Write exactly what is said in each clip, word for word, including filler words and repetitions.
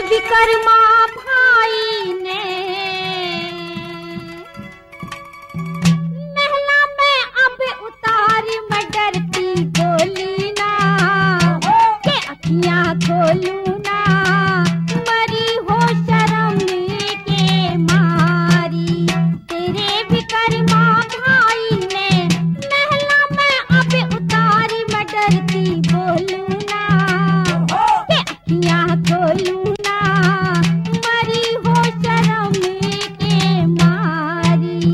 विकर्मा भाई ने महला में अब उतारी, मैं डरती बोली ना के अखियां खोलू ना, मरी हो शर्म के मारी। तेरे विकर्मा भाई ने महला में अब उतारी, मैं डरती बोलू ना के अखियां खोलू ना, मरी हो शर्म के मारी।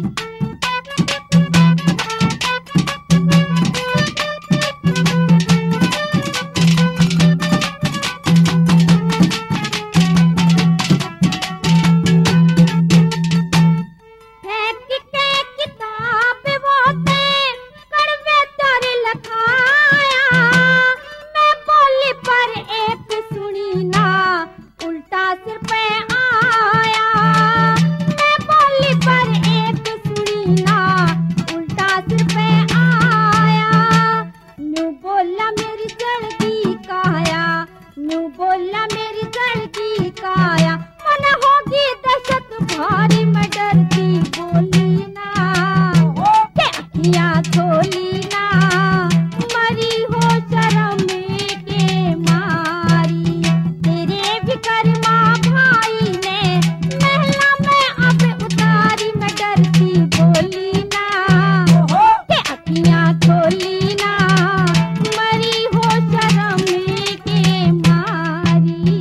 फेंक के किताब बोते कड़वे तर लखाया, मैं बोली पर एक सुनी ना, उल्टा सिर पे आया। मैं बोली पर एक सुनी ना, उल्टा सिर पे आया। न्यू बोला मेरी जड़गी काया, न्यू बोला मेरी जड़गी काया, मन होगी दहशत भारी, मैं डरती बोली ना के अखियां खोली ना, मरी हो शर्म के मारी। तेरे विकर्मा भाई ने महला में अब उतारी, मैं डरती बोली ना के अखियां खोली ना, मरी हो शर्म के मारी।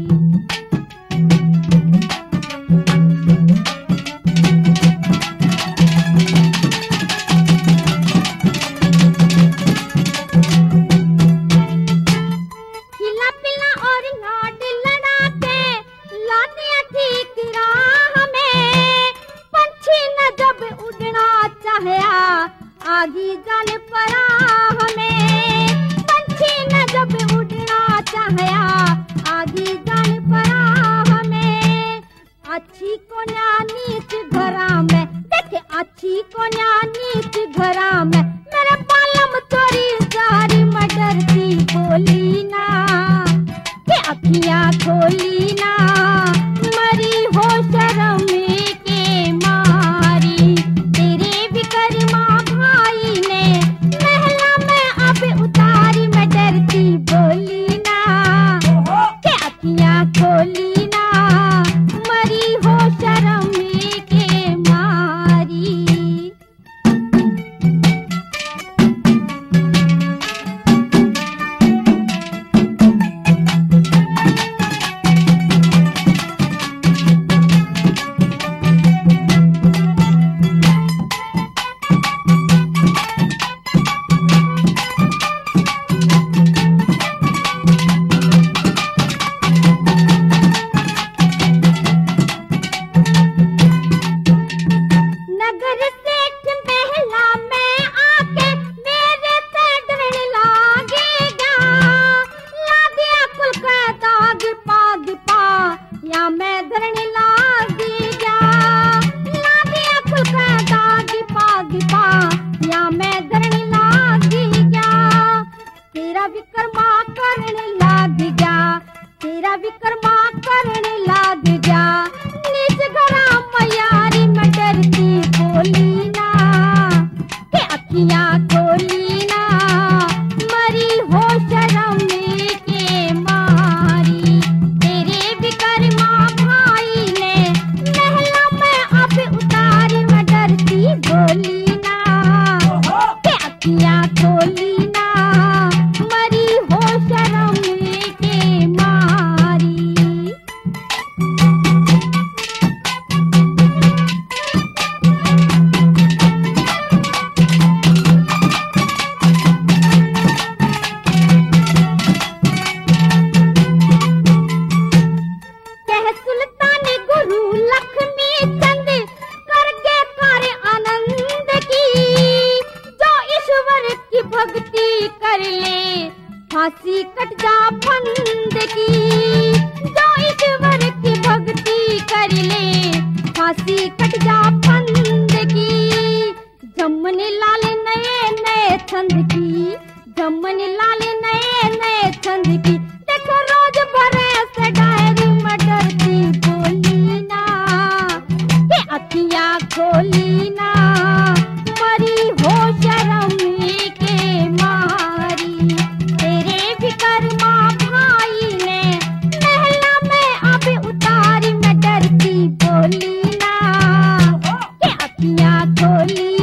खिला पिला और लाड लड़ा के लानिया ठीक राह में, पंछी न जब उड़ना चाहया आगी जान परा हमें। पंछी न जब उड़ना चाहया आगी जान परा हमें। अच्छी को नीच घरा में देखे, अच्छी को नीच घरा में, मेरे बालम चोरी सारी, मैं डरती बोली ना के अखियां खोली ना, मरी हो शर्म के मारी। तेरे विकर्मा भाई ने महला में अब उतारी, मैं डरती बोली ना के अखियां खोली ना, मरी हो शर्म के मारी। नगर सेठ महला में आके मेरे से डरने लागेगा, ला दिया कुल का दाग पाग पा या मैं धरने लागेगा। ला दिया कुल का दाग पाग पा या मैं धरने लागेगा। तेरा विकर्मा करने लाग जा, तेरा विकर्मा करने लाग जा, निज घरा मयारी, मैं डरती बोली ना के अखियां खोली ना, मरी हो शर्म के मारी। तेरे विकर्मा भाई ने महला में अब उतारी, मैं डरती बोली ना के अखियां खोली ना, मरी हो शर्म के मारी। खोली